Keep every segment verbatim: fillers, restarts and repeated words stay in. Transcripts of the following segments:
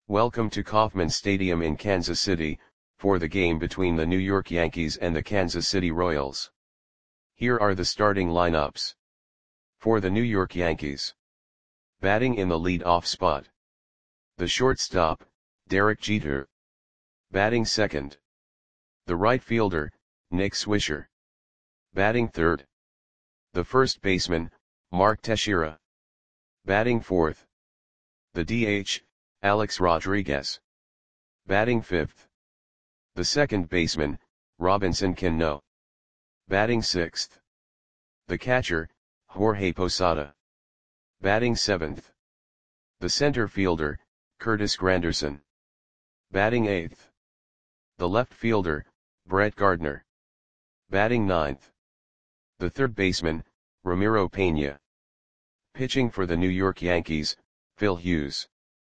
Welcome to Kauffman Stadium in Kansas City, for the game between the New York Yankees and the Kansas City Royals. Here are the starting lineups. For the New York Yankees. Batting in the lead-off spot. The shortstop, Derek Jeter. Batting second. The right fielder, Nick Swisher. Batting third. The first baseman, Mark Teixeira. Batting fourth. The D H, Alex Rodriguez. Batting fifth. The second baseman, Robinson Cano. Batting sixth. The catcher, Jorge Posada. Batting seventh. The center fielder, Curtis Granderson. Batting eighth. The left fielder, Brett Gardner. Batting ninth. The third baseman, Ramiro Peña. Pitching for the New York Yankees, Phil Hughes.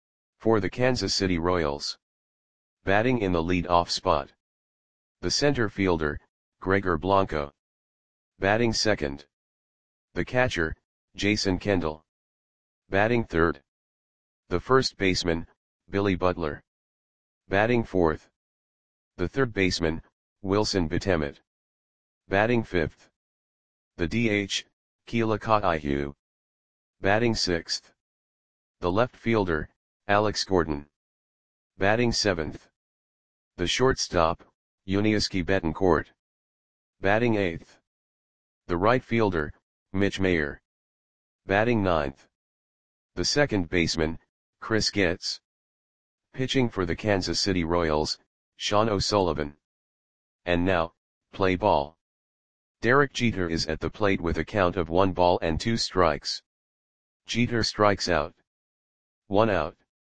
For the Kansas City Royals. Batting in the lead-off spot. The center fielder, Gregor Blanco. Batting second. The catcher, Jason Kendall. Batting third. The first baseman, Billy Butler. Batting fourth. The third baseman, Wilson Betemit. Batting fifth. The D H, Keelan Kotyhue. Batting sixth. The left fielder, Alex Gordon. Batting seventh. The shortstop, Yuniesky Betancourt. Batting eighth. The right fielder, Mitch Mayer. Batting ninth. The second baseman, Chris Getz. Pitching for the Kansas City Royals, Sean O'Sullivan. And now, play ball. Derek Jeter is at the plate with a count of one ball and two strikes. Jeter strikes out. One out.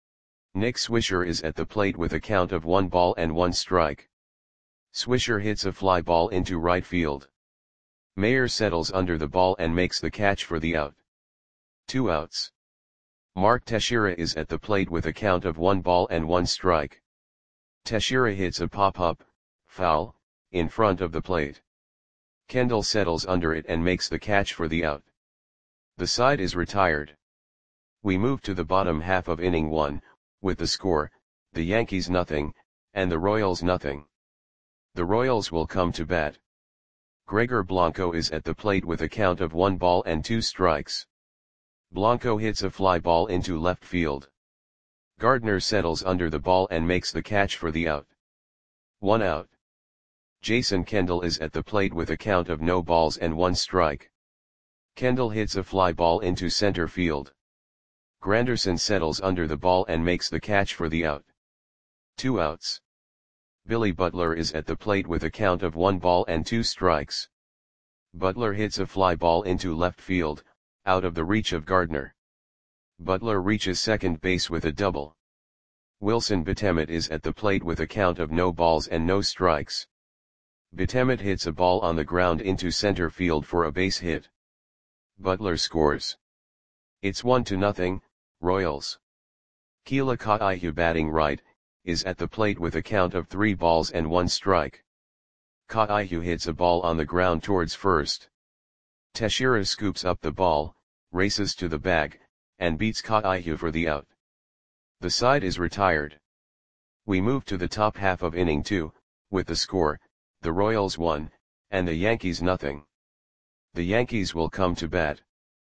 Nick Swisher is at the plate with a count of one ball and one strike. Swisher hits a fly ball into right field. Mayer settles under the ball and makes the catch for the out. Two outs. Mark Teixeira is at the plate with a count of one ball and one strike. Teixeira hits a pop-up, foul, in front of the plate. Kendall settles under it and makes the catch for the out. The side is retired. We move to the bottom half of inning one, with the score, the Yankees nothing, and the Royals nothing. The Royals will come to bat. Gregor Blanco is at the plate with a count of one ball and two strikes. Blanco hits a fly ball into left field. Gardner settles under the ball and makes the catch for the out. One out. Jason Kendall is at the plate with a count of no balls and one strike. Kendall hits a fly ball into center field. Granderson settles under the ball and makes the catch for the out. Two outs. Billy Butler is at the plate with a count of one ball and two strikes. Butler hits a fly ball into left field, out of the reach of Gardner. Butler reaches second base with a double. Wilson Betemit is at the plate with a count of no balls and no strikes. Betemit hits a ball on the ground into center field for a base hit. Butler scores. It's one to nothing, Royals. Keelan Kotyhue batting right, is at the plate with a count of three balls and one strike. Kotyhue hits a ball on the ground towards first. Teixeira scoops up the ball, races to the bag, and beats Kotyhue for the out. The side is retired. We move to the top half of inning two, with the score, the Royals one, and the Yankees nothing. The Yankees will come to bat.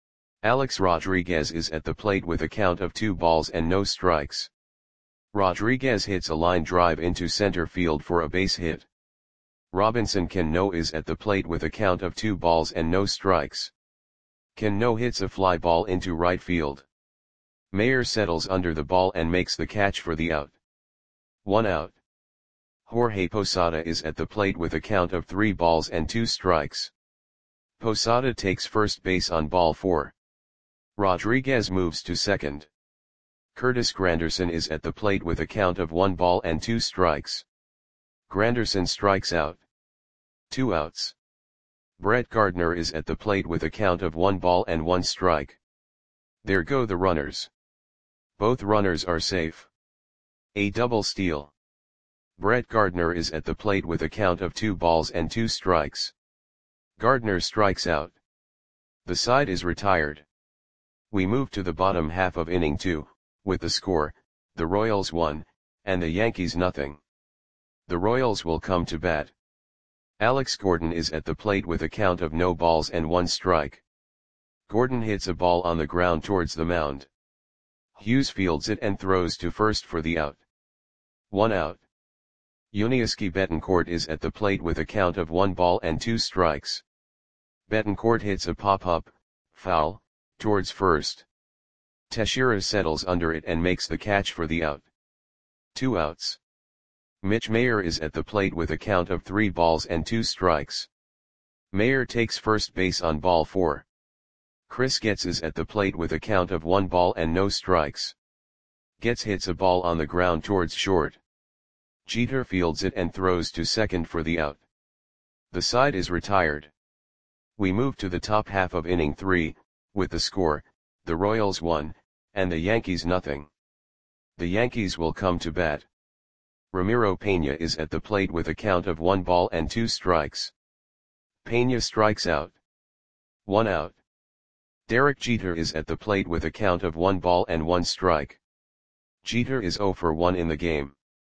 Alex Rodriguez is at the plate with a count of two balls and no strikes. Rodriguez hits a line drive into center field for a base hit. Robinson Cano is at the plate with a count of two balls and no strikes. Cano hits a fly ball into right field. Mayer settles under the ball and makes the catch for the out. One out. Jorge Posada is at the plate with a count of three balls and two strikes. Posada takes first base on ball four. Rodriguez moves to second. Curtis Granderson is at the plate with a count of one ball and two strikes. Granderson strikes out. Two outs. Brett Gardner is at the plate with a count of one ball and one strike. There go the runners. Both runners are safe. A double steal. Brett Gardner is at the plate with a count of two balls and two strikes. Gardner strikes out. The side is retired. We move to the bottom half of inning two, with the score, the Royals one, and the Yankees nothing. The Royals will come to bat. Alex Gordon is at the plate with a count of no balls and one strike. Gordon hits a ball on the ground towards the mound. Hughes fields it and throws to first for the out. One out. Yuniesky Betancourt is at the plate with a count of one ball and two strikes. Betancourt hits a pop-up, foul, towards first. Teixeira settles under it and makes the catch for the out. Two outs. Mitch Mayer is at the plate with a count of three balls and two strikes. Mayer takes first base on ball four. Chris Getz is at the plate with a count of one ball and no strikes. Getz hits a ball on the ground towards short. Jeter fields it and throws to second for the out. The side is retired. We move to the top half of inning three, with the score, the Royals one, and the Yankees nothing. The Yankees will come to bat. Ramiro Pena is at the plate with a count of one ball and two strikes. Pena strikes out. One out. Derek Jeter is at the plate with a count of one ball and one strike. Jeter is zero for one in the game.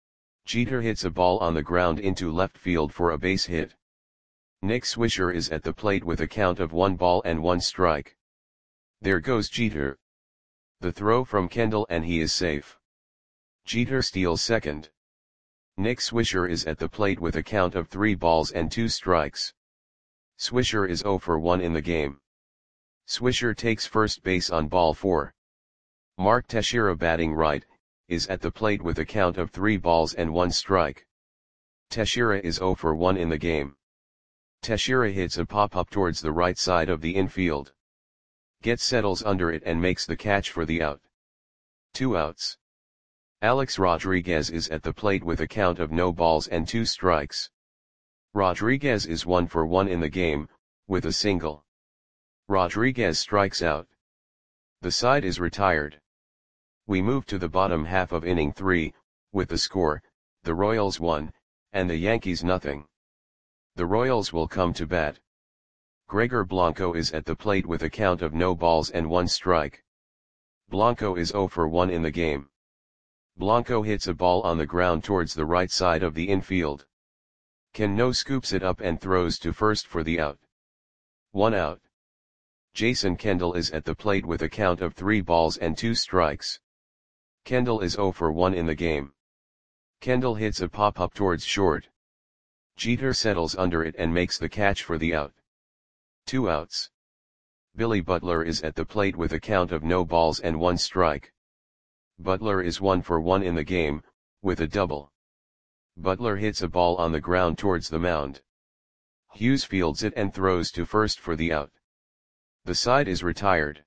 Jeter hits a ball on the ground into left field for a base hit. Nick Swisher is at the plate with a count of one ball and one strike. There goes Jeter. The throw from Kendall and he is safe. Jeter steals second. Nick Swisher is at the plate with a count of three balls and two strikes. Swisher is zero for one in the game. Swisher takes first base on ball four. Mark Teixeira, batting right, is at the plate with a count of three balls and one strike. Teixeira is zero for one in the game. Teixeira hits a pop-up towards the right side of the infield. Getz settles under it and makes the catch for the out. Two outs. Alex Rodriguez is at the plate with a count of no balls and two strikes. Rodriguez is one for one in the game, with a single. Rodriguez strikes out. The side is retired. We move to the bottom half of inning three, with the score, the Royals one, and the Yankees nothing. The Royals will come to bat. Gregor Blanco is at the plate with a count of no balls and one strike. Blanco is zero for one in the game. Blanco hits a ball on the ground towards the right side of the infield. Cano scoops it up and throws to first for the out. One out. Jason Kendall is at the plate with a count of three balls and two strikes. Kendall is zero for one in the game. Kendall hits a pop-up towards short. Jeter settles under it and makes the catch for the out. Two outs. Billy Butler is at the plate with a count of no balls and one strike. Butler is one for one in the game, with a double. Butler hits a ball on the ground towards the mound. Hughes fields it and throws to first for the out. The side is retired.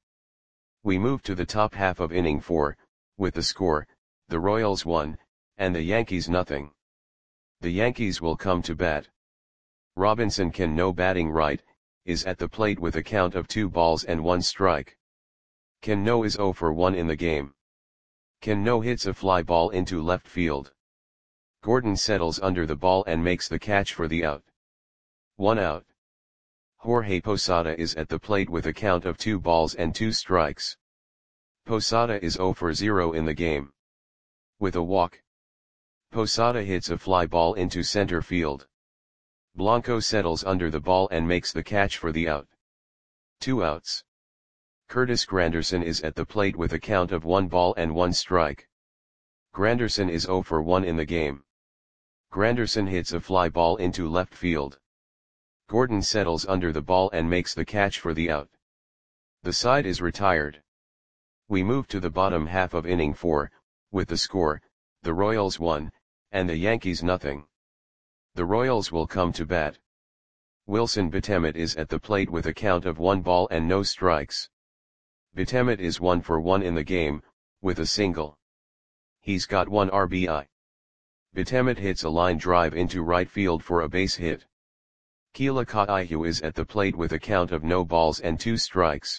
We move to the top half of inning four, with the score, the Royals one, and the Yankees nothing. The Yankees will come to bat. Robinson Cano, batting right, is at the plate with a count of two balls and one strike. Cano is zero for one in the game. Cano hits a fly ball into left field. Gordon settles under the ball and makes the catch for the out. One out. Jorge Posada is at the plate with a count of two balls and two strikes. Posada is zero for zero in the game. With a walk. Posada hits a fly ball into center field. Blanco settles under the ball and makes the catch for the out. Two outs. Curtis Granderson is at the plate with a count of one ball and one strike. Granderson is zero for one in the game. Granderson hits a fly ball into left field. Gordon settles under the ball and makes the catch for the out. The side is retired. We move to the bottom half of inning four, with the score, the Royals one, and the Yankees nothing. The Royals will come to bat. Wilson Betemet is at the plate with a count of one ball and no strikes. Betemet is one for one in the game, with a single. He's got one R B I. Betemet hits a line drive into right field for a base hit. Keila Kaihu is at the plate with a count of no balls and two strikes.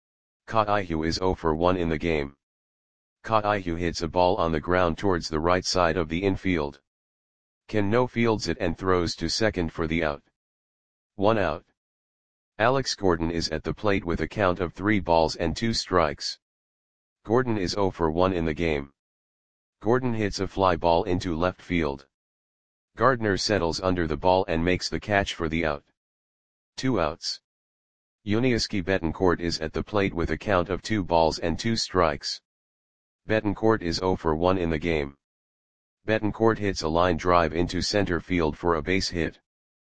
Kaihu is zero for one in the game. Kaihu hits a ball on the ground towards the right side of the infield. Cano fields it and throws to second for the out. One out. Alex Gordon is at the plate with a count of three balls and two strikes. Gordon is zero for one in the game. Gordon hits a fly ball into left field. Gardner settles under the ball and makes the catch for the out. Two outs. Yuniesky Betancourt is at the plate with a count of two balls and two strikes. Betancourt is zero for one in the game. Betancourt hits a line drive into center field for a base hit.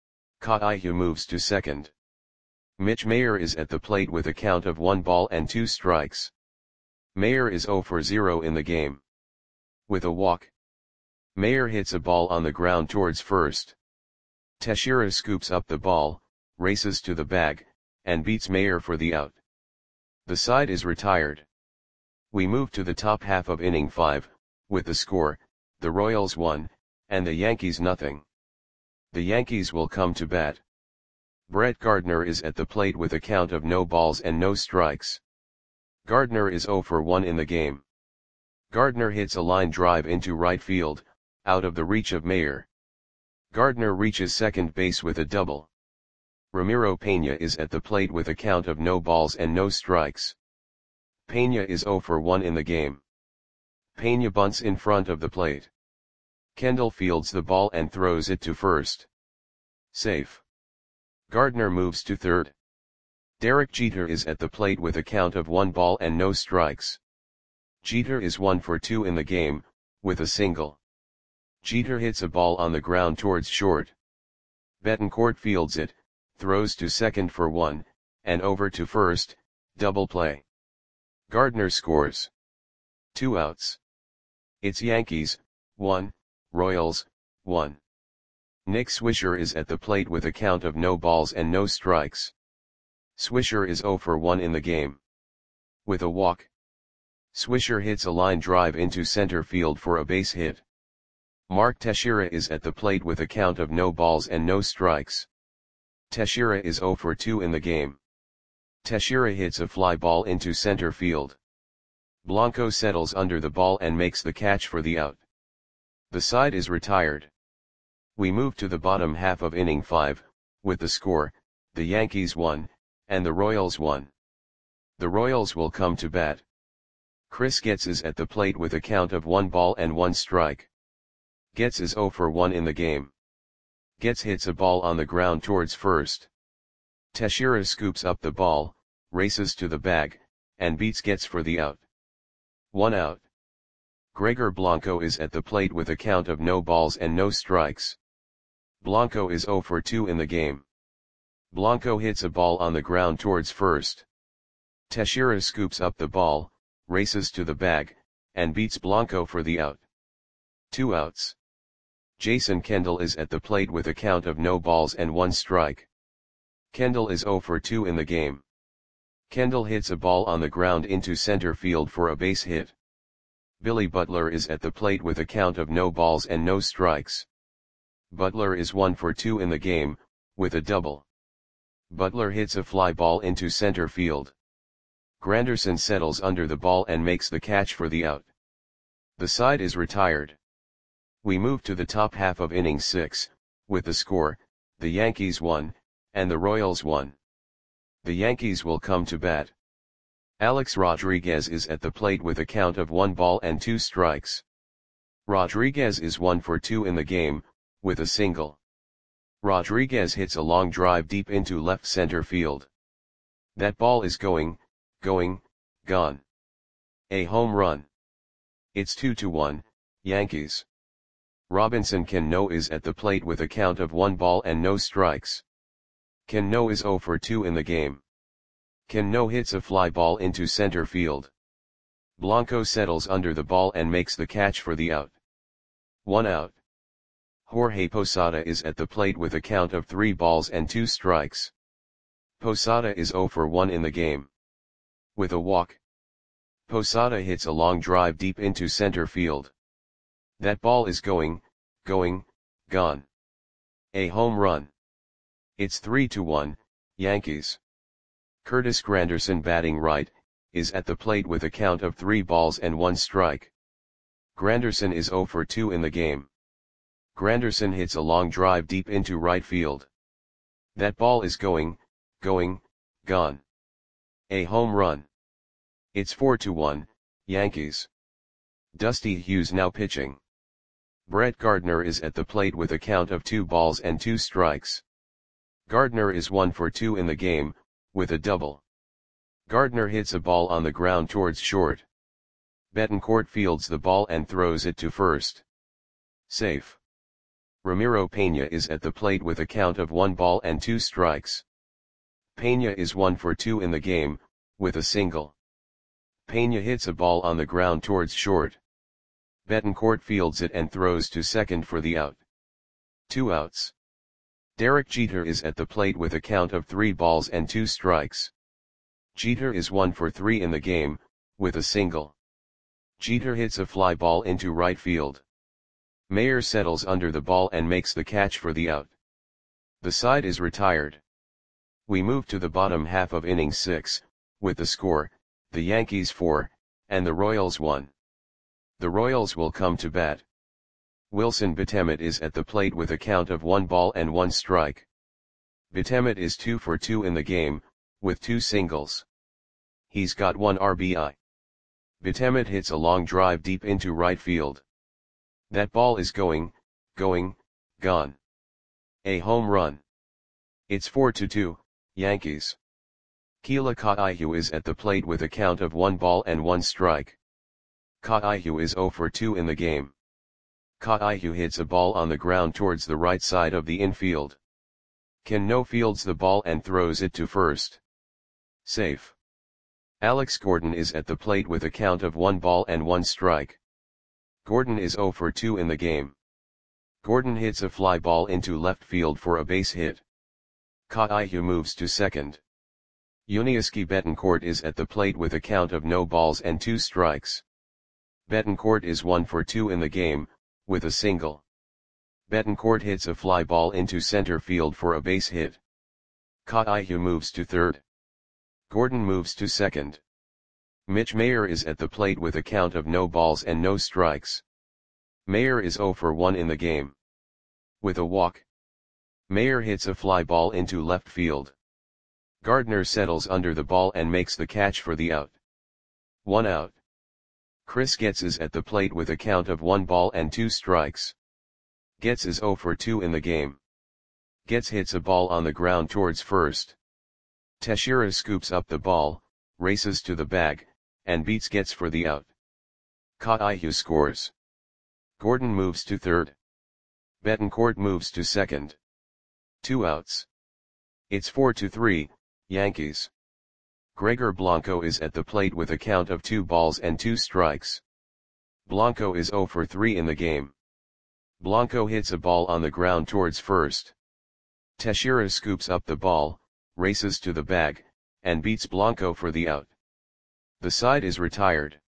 Kaihu moves to second. Mitch Mayer is at the plate with a count of one ball and two strikes. Mayer is zero for zero in the game. With a walk, Mayer hits a ball on the ground towards first. Teixeira scoops up the ball, races to the bag, and beats Mayer for the out. The side is retired. We move to the top half of inning five, with the score, the Royals one, and the Yankees nothing. The Yankees will come to bat. Brett Gardner is at the plate with a count of no balls and no strikes. Gardner is zero for one in the game. Gardner hits a line drive into right field, out of the reach of Mayer. Gardner reaches second base with a double. Ramiro Peña is at the plate with a count of no balls and no strikes. Peña is zero for one in the game. Peña bunts in front of the plate. Kendall fields the ball and throws it to first. Safe. Gardner moves to third. Derek Jeter is at the plate with a count of one ball and no strikes. Jeter is one for two in the game, with a single. Jeter hits a ball on the ground towards short. Betancourt fields it, throws to second for one, and over to first, double play. Gardner scores. Two outs. It's Yankees, one, Royals, one. Nick Swisher is at the plate with a count of no balls and no strikes. Swisher is zero for one in the game. With a walk, Swisher hits a line drive into center field for a base hit. Mark Teixeira is at the plate with a count of no balls and no strikes. Teixeira is zero for two in the game. Teixeira hits a fly ball into center field. Blanco settles under the ball and makes the catch for the out. The side is retired. We move to the bottom half of inning five, with the score, the Yankees one, and the Royals one. The Royals will come to bat. Chris Getz is at the plate with a count of one ball and one strike. Getz is zero for one in the game. Getz hits a ball on the ground towards first. Teixeira scoops up the ball, races to the bag, and beats Getz for the out. One out. Gregor Blanco is at the plate with a count of no balls and no strikes. Blanco is zero for two in the game. Blanco hits a ball on the ground towards first. Teixeira scoops up the ball, races to the bag, and beats Blanco for the out. Two outs. Jason Kendall is at the plate with a count of no balls and one strike. Kendall is zero for two in the game. Kendall hits a ball on the ground into center field for a base hit. Billy Butler is at the plate with a count of no balls and no strikes. Butler is one for two in the game, with a double. Butler hits a fly ball into center field. Granderson settles under the ball and makes the catch for the out. The side is retired. We move to the top half of inning six, with the score, the Yankees one, and the Royals one. The Yankees will come to bat. Alex Rodriguez is at the plate with a count of one ball and two strikes. Rodriguez is one for two in the game, with a single. Rodriguez hits a long drive deep into left center field. That ball is going, going, gone. A home run. It's two to one, Yankees. Robinson Cano is at the plate with a count of one ball and no strikes. Cano is zero for two in the game. Cano hits a fly ball into center field. Blanco settles under the ball and makes the catch for the out. One out. Jorge Posada is at the plate with a count of three balls and two strikes. Posada is zero for one in the game. With a walk, Posada hits a long drive deep into center field. That ball is going, going, gone. A home run. It's three to one, Yankees. Curtis Granderson, batting right, is at the plate with a count of three balls and one strike. Granderson is zero for two in the game. Granderson hits a long drive deep into right field. That ball is going, going, gone. A home run. It's four to one, Yankees. Dusty Hughes now pitching. Brett Gardner is at the plate with a count of two balls and two strikes. Gardner is one for two in the game, with a double. Gardner hits a ball on the ground towards short. Betancourt fields the ball and throws it to first. Safe. Ramiro Pena is at the plate with a count of one ball and two strikes. Pena is one for two in the game, with a single. Pena hits a ball on the ground towards short. Betancourt fields it and throws to second for the out. Two outs. Derek Jeter is at the plate with a count of three balls and two strikes. Jeter is one for three in the game, with a single. Jeter hits a fly ball into right field. Mayer settles under the ball and makes the catch for the out. The side is retired. We move to the bottom half of inning six, with the score, the Yankees four, and the Royals one. The Royals will come to bat. Wilson Betemet is at the plate with a count of one ball and one strike. Betemet is two for two in the game, with two singles. He's got one R B I. Betemet hits a long drive deep into right field. That ball is going, going, gone. A home run. It's four to two, Yankees. Keila Kaihu is at the plate with a count of one ball and one strike. Kaihu is zero for two in the game. Kaihu hits a ball on the ground towards the right side of the infield. Cano fields the ball and throws it to first. Safe. Alex Gordon is at the plate with a count of one ball and one strike. Gordon is zero for two in the game. Gordon hits a fly ball into left field for a base hit. Kaihu moves to second. Yuniesky Betancourt is at the plate with a count of no balls and two strikes. Betancourt is one for two in the game, with a single. Betancourt hits a fly ball into center field for a base hit. Kaihu moves to third. Gordon moves to second. Mitch Mayer is at the plate with a count of no balls and no strikes. Mayer is zero for one in the game. With a walk. Mayer hits a fly ball into left field. Gardner settles under the ball and makes the catch for the out. One out. Chris Getz is at the plate with a count of one ball and two strikes. Getz is zero for two in the game. Getz hits a ball on the ground towards first. Teixeira scoops up the ball, races to the bag, and beats Getz for the out. Kaihu scores. Gordon moves to third. Betancourt moves to second. Two outs. It's four to three, Yankees. Gregor Blanco is at the plate with a count of two balls and two strikes. Blanco is zero for three in the game. Blanco hits a ball on the ground towards first. Teixeira scoops up the ball, races to the bag, and beats Blanco for the out. The side is retired.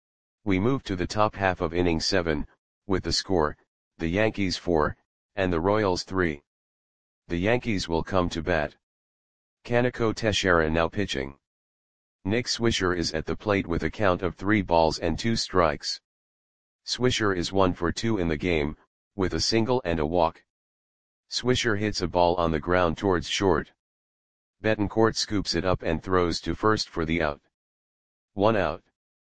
We move to the top half of inning seven, with the score, the Yankees four, and the Royals three. The Yankees will come to bat. Kaneko Teixeira now pitching. Nick Swisher is at the plate with a count of three balls and two strikes. Swisher is one for two in the game, with a single and a walk. Swisher hits a ball on the ground towards short. Betancourt scoops it up and throws to first for the out. One out.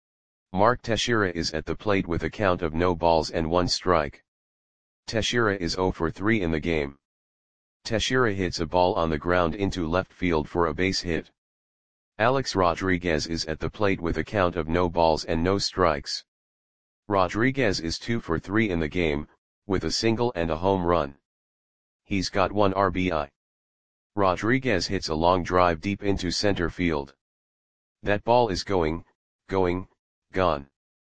Mark Teixeira is at the plate with a count of no balls and one strike. Teixeira is zero for three in the game. Teixeira hits a ball on the ground into left field for a base hit. Alex Rodriguez is at the plate with a count of no balls and no strikes. Rodriguez is two for three in the game, with a single and a home run. He's got one R B I. Rodriguez hits a long drive deep into center field. That ball is going, going, gone.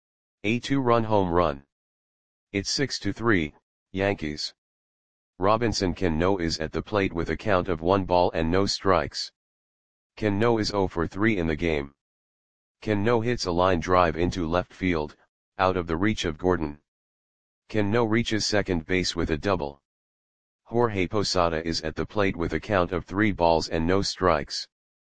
A two-run home run. It's six to three, Yankees. Robinson Cano is at the plate with a count of one ball and no strikes. Cano is zero for three in the game. Cano hits a line drive into left field, out of the reach of Gordon. Cano reaches second base with a double. Jorge Posada is at the plate with a count of three balls and no strikes.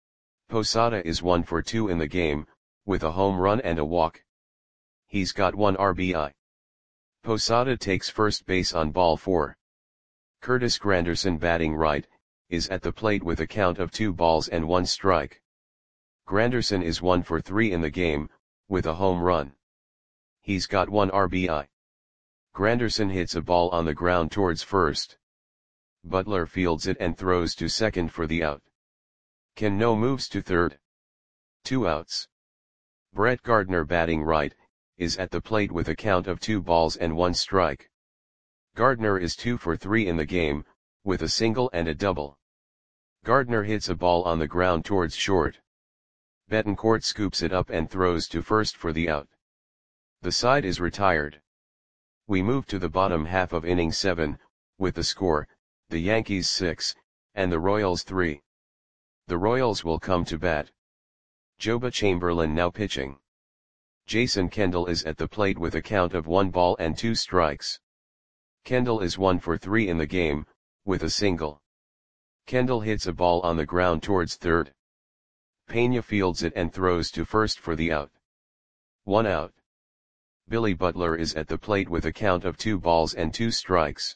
Posada is one for two in the game, with a home run and a walk. He's got one R B I. Posada takes first base on ball four. Curtis Granderson batting right, is at the plate with a count of two balls and one strike. Granderson is one for three in the game, with a home run. He's got one R B I. Granderson hits a ball on the ground towards first. Butler fields it and throws to second for the out. Cano moves to third. Two outs. Brett Gardner, batting right, is at the plate with a count of two balls and one strike. Gardner is two for three in the game, with a single and a double. Gardner hits a ball on the ground towards short. Betancourt scoops it up and throws to first for the out. The side is retired. We move to the bottom half of inning seven, with the score, the Yankees six, and the Royals three. The Royals will come to bat. Joba Chamberlain now pitching. Jason Kendall is at the plate with a count of one ball and two strikes. Kendall is one for three in the game, with a single. Kendall hits a ball on the ground towards third. Pena fields it and throws to first for the out. One out. Billy Butler is at the plate with a count of two balls and two strikes.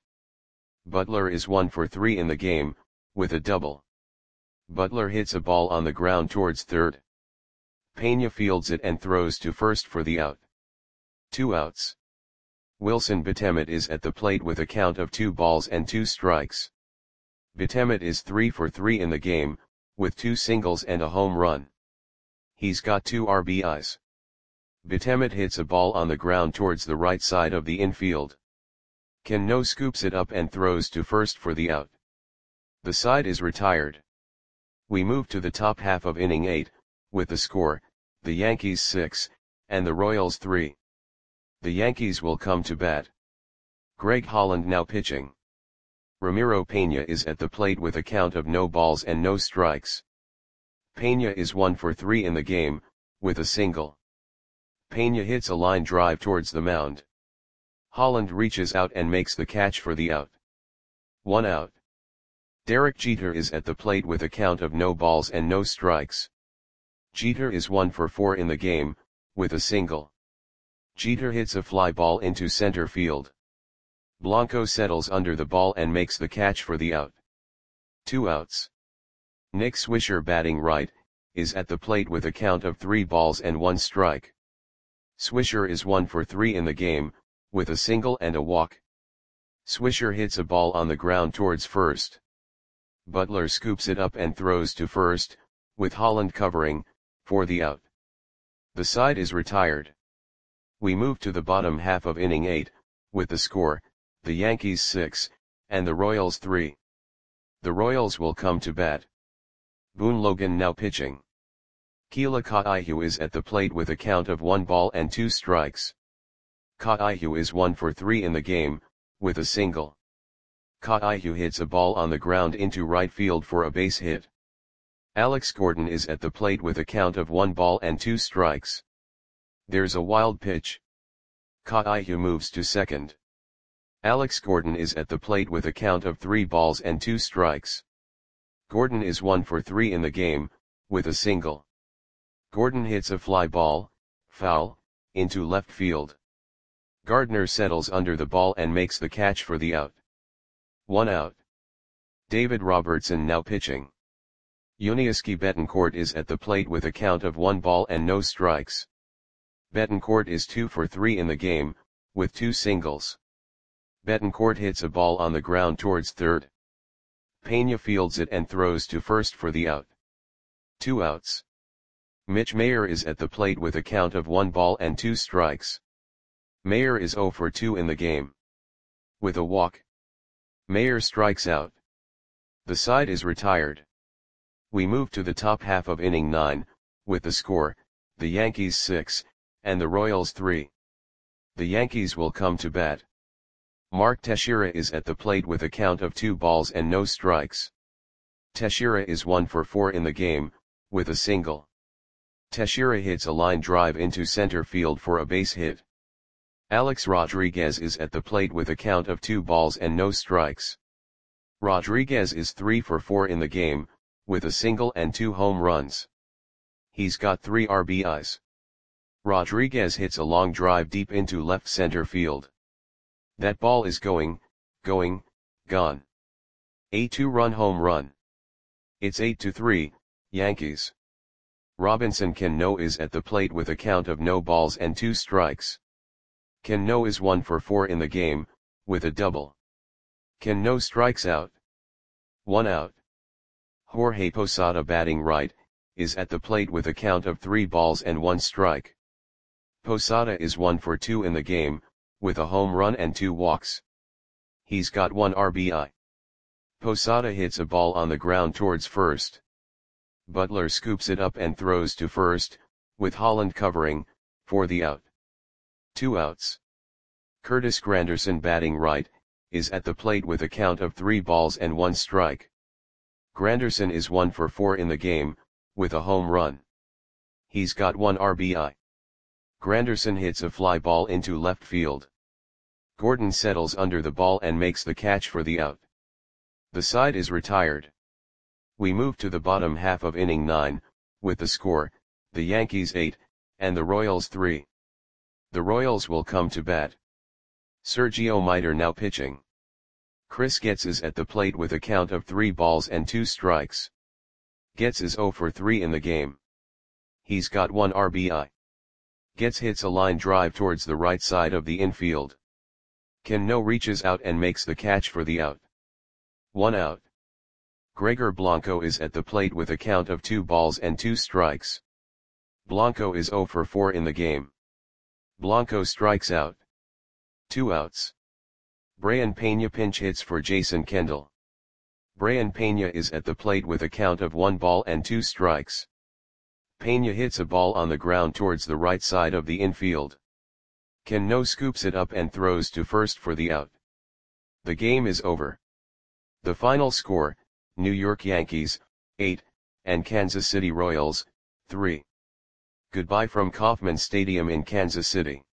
Butler is one for three in the game, with a double. Butler hits a ball on the ground towards third. Pena fields it and throws to first for the out. Two outs. Wilson Betemet is at the plate with a count of two balls and two strikes. Betemet is three for three in the game, with two singles and a home run. He's got two R B Is. Betemet hits a ball on the ground towards the right side of the infield. Cano scoops it up and throws to first for the out. The side is retired. We move to the top half of inning eight, with the score, the Yankees six, and the Royals three. The Yankees will come to bat. Greg Holland now pitching. Ramiro Pena is at the plate with a count of no balls and no strikes. Pena is one for three in the game, with a single. Pena hits a line drive towards the mound. Holland reaches out and makes the catch for the out. One out. Derek Jeter is at the plate with a count of no balls and no strikes. Jeter is one for four in the game, with a single. Jeter hits a fly ball into center field. Blanco settles under the ball and makes the catch for the out. Two outs. Nick Swisher, batting right, is at the plate with a count of three balls and one strike. Swisher is one for three in the game, with a single and a walk. Swisher hits a ball on the ground towards first. Butler scoops it up and throws to first, with Holland covering, for the out. The side is retired. We move to the bottom half of inning eight, with the score, the Yankees six, and the Royals three. The Royals will come to bat. Boone Logan now pitching. Keila Kaihu is at the plate with a count of one ball and two strikes. Kaihu is one for three in the game, with a single. Kaihu hits a ball on the ground into right field for a base hit. Alex Gordon is at the plate with a count of one ball and two strikes. There's a wild pitch. Kaihu moves to second. Alex Gordon is at the plate with a count of three balls and two strikes. Gordon is one for three in the game, with a single. Gordon hits a fly ball, foul, into left field. Gardner settles under the ball and makes the catch for the out. One out. David Robertson now pitching. Yuniesky Betancourt is at the plate with a count of one ball and no strikes. Betancourt is two for three in the game, with two singles. Betancourt hits a ball on the ground towards third. Pena fields it and throws to first for the out. Two outs. Mitch Mayer is at the plate with a count of one ball and two strikes. Mayer is zero for two in the game. With a walk. Mayer strikes out. The side is retired. We move to the top half of inning nine, with the score, the Yankees six, and the Royals three. The Yankees will come to bat. Mark Teixeira is at the plate with a count of two balls and no strikes. Teixeira is one for four in the game, with a single. Teixeira hits a line drive into center field for a base hit. Alex Rodriguez is at the plate with a count of two balls and no strikes. Rodriguez is three for four in the game, with a single and two home runs. He's got three R B Is. Rodriguez hits a long drive deep into left center field. That ball is going, going, gone. A two-run home run. It's eight to three, Yankees. Robinson Cano is at the plate with a count of no balls and two strikes. Cano is one for four in the game, with a double. Cano strikes out. One out. Jorge Posada batting right, is at the plate with a count of three balls and one strike. Posada is one for two in the game, with a home run and two walks. He's got one R B I. Posada hits a ball on the ground towards first. Butler scoops it up and throws to first, with Holland covering, for the out. Two outs. Curtis Granderson batting right, is at the plate with a count of three balls and one strike. Granderson is one for four in the game, with a home run. He's got one R B I. Granderson hits a fly ball into left field. Gordon settles under the ball and makes the catch for the out. The side is retired. We move to the bottom half of inning nine, with the score, the Yankees eight, and the Royals three. The Royals will come to bat. Sergio Mitre now pitching. Chris Getz is at the plate with a count of three balls and two strikes. Getz is zero for three in the game. He's got one R B I. Getz hits a line drive towards the right side of the infield. Cano reaches out and makes the catch for the out. One out. Gregor Blanco is at the plate with a count of two balls and two strikes. Blanco is zero for four in the game. Blanco strikes out. Two outs. Brian Pena pinch hits for Jason Kendall. Brian Pena is at the plate with a count of one ball and two strikes. Pena hits a ball on the ground towards the right side of the infield. Cano scoops it up and throws to first for the out. The game is over. The final score, New York Yankees, eight, and Kansas City Royals, three. Goodbye from Kauffman Stadium in Kansas City.